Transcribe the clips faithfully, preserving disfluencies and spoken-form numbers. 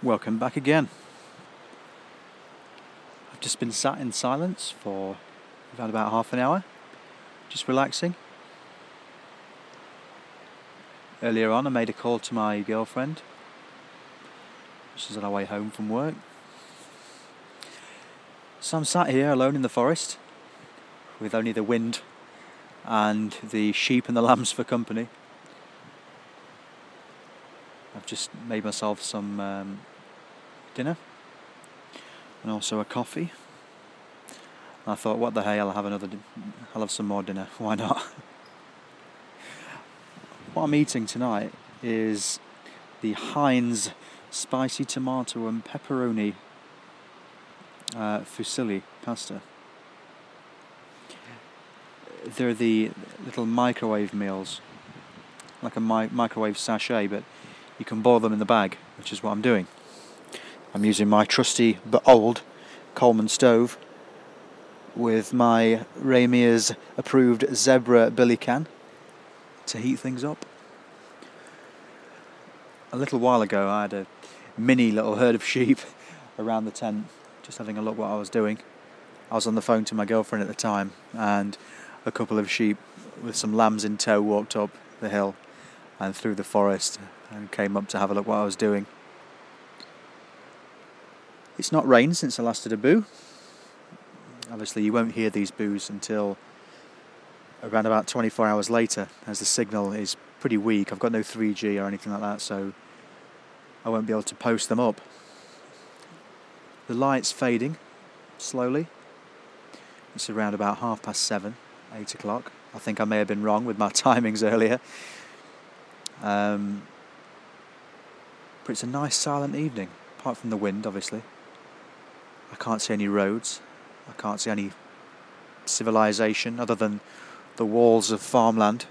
Welcome back again. I've just been sat in silence for around about half an hour, just relaxing. Earlier on I made a call to my girlfriend. She's on her way home from work. So I'm sat here alone in the forest with only the wind and the sheep and the lambs for company. I've just made myself some um, dinner and also a coffee. And I thought, what the hell, I'll have another. Di- I'll have some more dinner. Why not? What I'm eating tonight is the Heinz spicy tomato and pepperoni uh, fusilli pasta. They're the little microwave meals, like a mi- microwave sachet, but you can boil them in the bag, which is what I'm doing. I'm using my trusty but old Coleman stove with my Ramirez approved Zebra billy can to heat things up. A little while ago I had a mini little herd of sheep around the tent, just having a look what I was doing. I was on the phone to my girlfriend at the time, and a couple of sheep with some lambs in tow walked up the hill and through the forest and came up to have a look what I was doing. It's not rained since I last did a boo. Obviously you won't hear these boos until around about twenty-four hours later, as the signal is pretty weak. I've got no three G or anything like that, so I won't be able to post them up. The light's fading slowly. It's around about half past seven, eight o'clock. I think I may have been wrong with my timings earlier. Um, but it's a nice silent evening, apart from the wind, obviously. I can't see any roads. I can't see any civilization other than the walls of farmland.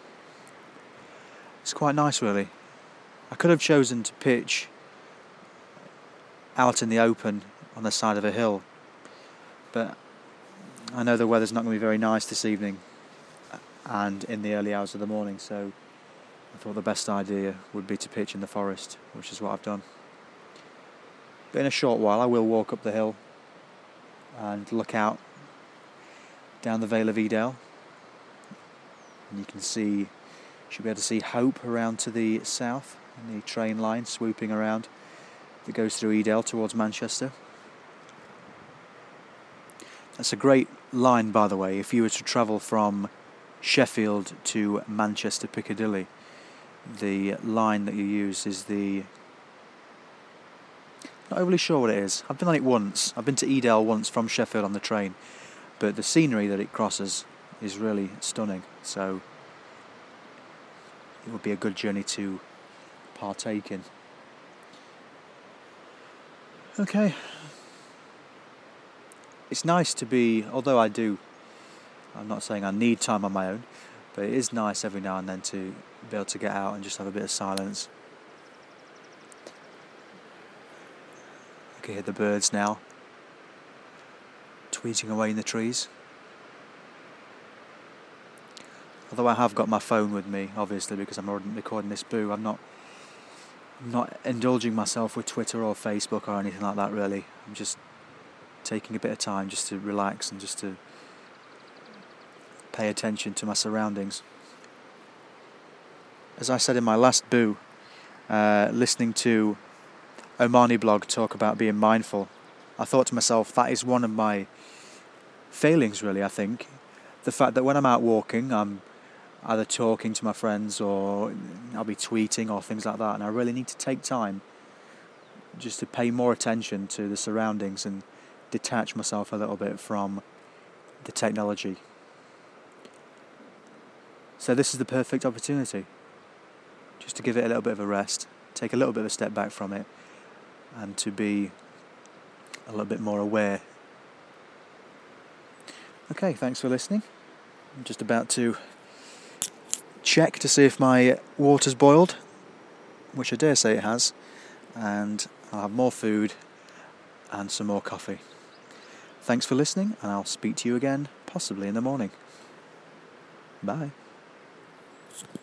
It's quite nice, really. I could have chosen to pitch out in the open on the side of a hill, but I know the weather's not going to be very nice this evening and in the early hours of the morning, so I thought the best idea would be to pitch in the forest, which is what I've done. But in a short while I will walk up the hill and look out down the Vale of Edale, and you can see, you should be able to see Hope around to the south, and the train line swooping around that goes through Edale towards Manchester. That's a great line, by the way, if you were to travel from Sheffield to Manchester Piccadilly. The line that you use is the... Not overly sure what it is. I've been on it once. I've been to Edale once from Sheffield on the train, but the scenery that it crosses is really stunning, so it would be a good journey to partake in. Okay. It's nice to be, although I do, I'm not saying I need time on my own, but it is nice every now and then to be able to get out and just have a bit of silence. I can hear the birds now tweeting away in the trees. Although I have got my phone with me, obviously, because I'm recording this boo, I'm not I'm not indulging myself with Twitter or Facebook or anything like that, really. I'm just taking a bit of time just to relax and just to pay attention to my surroundings. As I said in my last boo, uh, listening to Omani blog talk about being mindful, I thought to myself, that is one of my failings, really, I think. The fact that when I'm out walking, I'm either talking to my friends or I'll be tweeting or things like that, and I really need to take time just to pay more attention to the surroundings and detach myself a little bit from the technology. So this is the perfect opportunity, just to give it a little bit of a rest, take a little bit of a step back from it, and to be a little bit more aware. Okay, thanks for listening. I'm just about to check to see if my water's boiled, which I dare say it has, and I'll have more food and some more coffee. Thanks for listening, and I'll speak to you again, possibly in the morning. Bye.